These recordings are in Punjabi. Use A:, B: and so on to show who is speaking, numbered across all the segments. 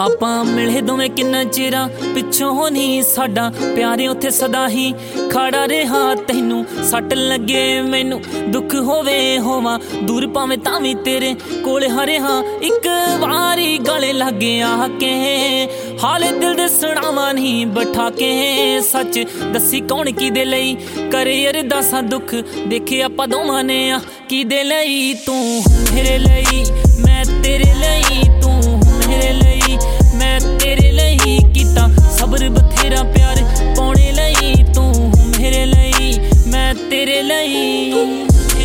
A: ਆਪਾਂ ਮਿਲੇ ਦੋਵੇਂ ਕਿੰਨਾ ਚਿਰਾਂ ਪਿੱਛੋਂ ਨਹੀਂ ਸਾਡਾ ਪਿਆਰੇ ਉੱਥੇ ਸਦਾ ਹੀ ਖੜਾ ਰਿਹਾ। ਤੈਨੂੰ ਸੱਟ ਲੱਗੇ ਮੈਨੂੰ ਦੁੱਖ ਹੋਵੇ ਹੋਵਾਂ ਦੂਰ ਭਾਵੇਂ ਤਾਂ ਵੀ ਤੇਰੇ ਕੋਲ ਹਰੇ ਹਾਂ। ਇੱਕ ਵਾਰੀ ਗਲੇ ਲੱਗ ਆ ਕੇ ਹਾਲੇ ਦਿਲ ਦੇ ਸੁਣਾਵਾਂ ਨਹੀਂ ਬਿਠਾ ਕੇ। ਸੱਚ ਦੱਸੀ ਕੌਣ ਕਿਹਦੇ ਲਈ ਕਰੇ ਅਰਦਾਸਾਂ ਦੁੱਖ ਦੇਖੇ ਆਪਾਂ ਦੋਵਾਂ ਨੇ ਆ ਕਿਹਦੇ ਲਈ। ਤੂੰ ਮੇਰੇ ਲਈ ਮੈਂ ਤੇਰੇ ਲਈ, ਤੂੰ ਮੇਰੇ ਲਈ ਮੈਂ ਤੇਰੇ ਲਈ ਕੀਤਾ ਸਬਰ ਬਥੇਰਾ ਪਿਆਰ ਪਾਉਣੇ ਲਈ। ਤੂੰ ਮੇਰੇ ਲਈ ਮੈਂ ਤੇਰੇ ਲਈ।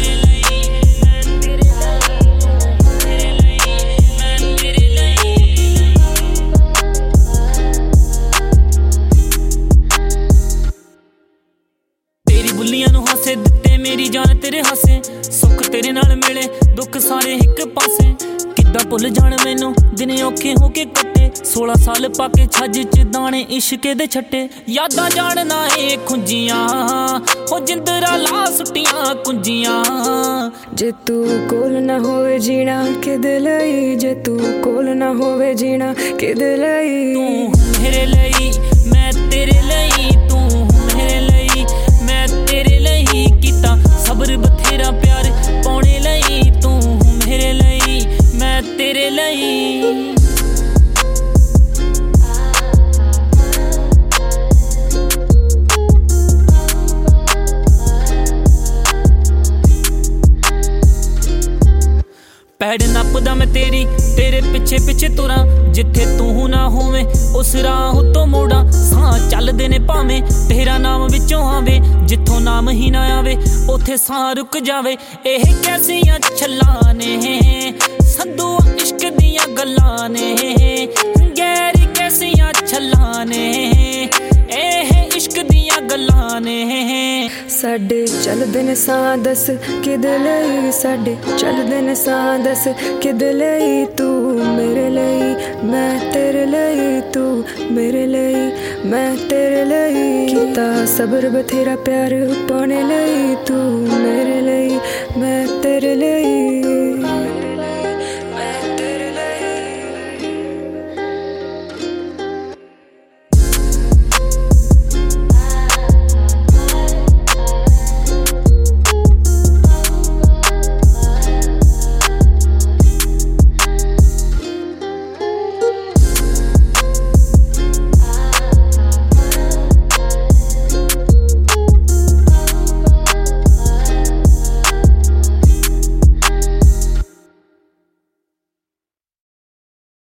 A: ਬੁੱਲੀਆਂ ਨੂੰ ਹਾਸੇ ਦਿੱਤੇ ਮੇਰੀ ਜਾਨ ਤੇਰੇ ਹਾਸੇ, ਸੁੱਖ ਤੇਰੇ ਨਾਲ ਮਿਲੇ ਦੁੱਖ ਸਾਰੇ ਇੱਕ ਪਾਸੇ। ਕਿੱਦਾਂ ਭੁੱਲ ਜਾਣ ਮੈਨੂੰ ਦਿਨ ਔਖੇ ਹੋ ਕੇ ਕੱਟੇ 16 ਸਾਲ ਪਾ ਕੇ ਛੱਜ ਚ ਦਾਣੇ ਇਸ਼ਕੇ ਦੇ ਛੱਟੇ। ਯਾਦਾਂ ਜਾਣਨਾ ਏ ਖੁੰਜੀਆਂ ਹੋ ਜਿੰਦਰਾ ਲਾ ਸੁੱਟੀਆਂ ਕੁੰਜੀਆਂ।
B: ਜੇ ਤੂੰ ਕੋਲ ਨਾ ਹੋਵੇ ਜੀਣਾ ਕਿਹਦੇ ਲਈ, ਜੇ ਤੂੰ ਕੋਲ ਨਾ ਹੋਵੇ ਜੀਣਾ ਕਿਹਦੇ ਲਈ।
A: ਤੂੰ ਮੇਰੇ ਲਈ ਮੈਂ ਤੇਰੇ ਲਈ, ਤੂੰ ਮੇਰੇ ਲਈ ਮੈਂ ਤੇਰੇ ਲਈ ਕੀਤਾ ਸਬਰ ਬਥੇਰਾ ਪਿਆਰ ਪਾਉਣੇ ਲਈ। ਤੂੰ ਮੇਰੇ ਲਈ ਮੈਂ ਤੇਰੇ ਲਈ। ਪੈੜ ਨੱਪਦਾ ਮੈਂ ਤੇਰੀ ਤੇਰੇ ਪਿੱਛੇ ਪਿੱਛੇ ਤੁਰਾਂ, ਜਿੱਥੇ ਤੂੰ ਨਾ ਹੋਵੇਂ ਉਸ ਰਾਹ ਉੱਤੋਂ ਮੋੜਾਂ। ਸਾਹ ਚੱਲਦੇ ਨੇ ਭਾਵੇਂ ਤੇਰਾ ਨਾਮ ਵਿੱਚੋਂ ਆਵੇ, ਜਿੱਥੋਂ ਨਾਮ ਹੀ ਨਾ ਆਵੇ ਉੱਥੇ ਸਾਹ ਰੁਕ ਜਾਵੇ। ਇਹ ਕੈਸੀਆਂ ਛੱਲਾਂ ਨੇ ਸੰਧੂ ਇਸ਼ਕ ਦੀਆਂ ਗੱਲਾਂ ਨੇ, ਗੈਰੀ ਕੈਸੀਆਂ ਛੱਲਾਂ ਨੇ ਇਹ ਇਸ਼ਕ ਦੀਆਂ ਗੱਲਾਂ ਨੇ।
B: ਸਾਡੇ ਚੱਲਦੇ ਨੇ ਸਾਹ ਦੱਸ ਕਿਹਦੇ ਲਈ, ਸਾਡੇ ਚੱਲਦੇ ਨੇ ਸਾਹ ਦੱਸ ਕਿਹਦੇ ਲਈ। ਤੂੰ ਮੇਰੇ ਲਈ ਮੈਂ ਤੇਰੇ ਲਈ, ਤੂੰ ਮੇਰੇ ਲਈ ਮੈਂ ਤੇਰੇ ਲਈ ਕੀਤਾ ਸਬਰ ਬਥੇਰਾ ਪਿਆਰ ਪਾਉਣੇ ਲਈ। ਤੂੰ ਮੇਰੇ ਲਈ ਮੈਂ ਤੇਰੇ ਲਈ।